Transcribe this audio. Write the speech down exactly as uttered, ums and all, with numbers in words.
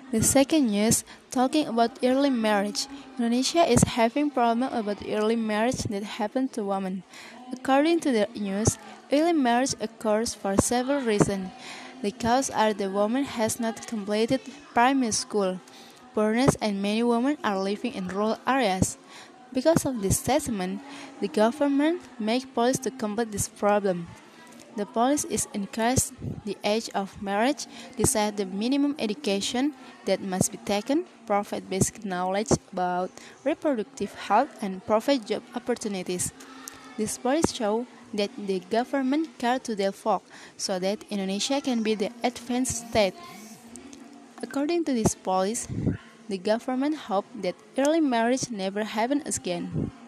The second news, talking about early marriage. Indonesia is having problem about early marriage that happen to women. According to the news, early marriage occurs for several reasons. The cause are the woman has not completed primary school. Poorness and many women are living in rural areas. Because of this statement, the government make policy to combat this problem. The policy is increase the age of marriage, decide the minimum education that must be taken, provide basic knowledge about reproductive health, and provide job opportunities. This policy show that the government care to their folk so that Indonesia can be the advanced state. According to this policy, the government hope that early marriage never happen again.